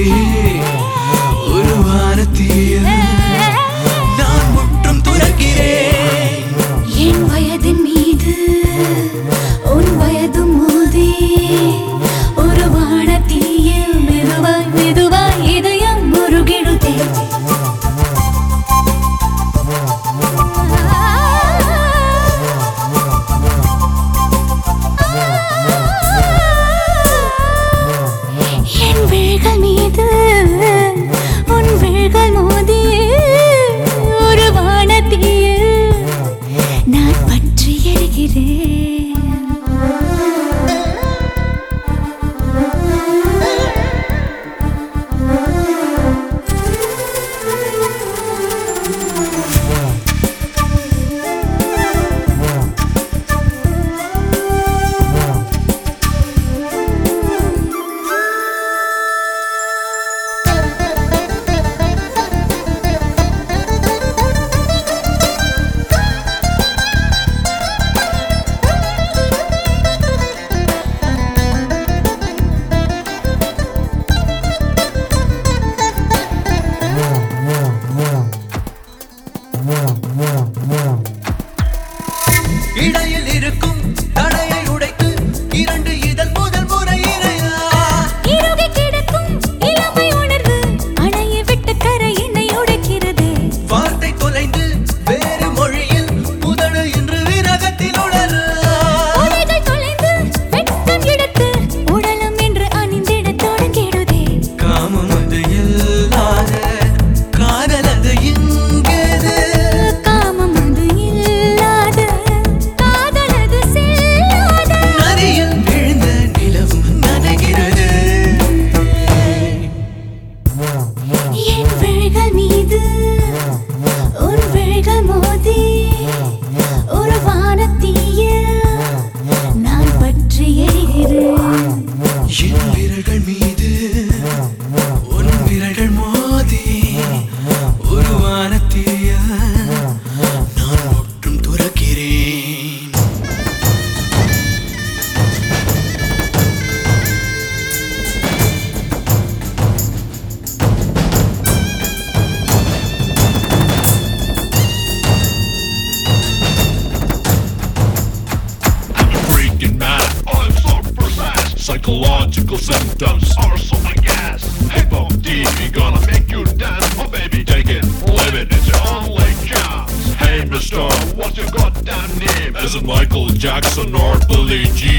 உருவான தீய நான் முற்றும் துறக்கிறேன். என் வயதின் மீது உன் வயது மோதி உருவான தீயில் மெதுவாய் மெதுவாய் இதயம் முருகிடுதே. என் விழிகள் மீது உன் விழிகள் மோதி உருவான தீயில் நான் பற்றி எரிகிறேன். இடையில் இருக்கும் தடையை உடைத்து இரண்டு இதழ் முதல் முறை இறையா இறுகி கிடக்கும் இளமை உணர்வு அணையை விட்டு கரையினை உடைக்கிறது. வார்த்தை தொலைந்து வேறு மொழியில் புதடு இன்று விரகத்தில் உணர உலகை தொலைந்து வெட்கம் எடுத்து உடலம் என்று அணிந்திட தொடங்கிடுதே. காமம் அது இல்லாத காதல் அது இங்கேது. காமம் அது இல்லாத காதல் அது செல்லாத. நதியில் விழுந்த நிலவும் நனைகிறது. என் விழிகள் மீது உன் விழிகள் மோதி உருவான தீயில் நான் பற்றி எரிகிறேன். என் விரல்கள் மீது உன் விரல்கள் மோதி உருவான தீய நான் ஒற்றும் துறக்கிறேன். Freaking mad, I'm so possessed. Psychological symptoms are so my gas. Hip hop TV gonna make you dance. Oh baby, take it, live it, it's your only chance. Hey mister, what's your goddamn name? Is it Michael Jackson or Billie Jean?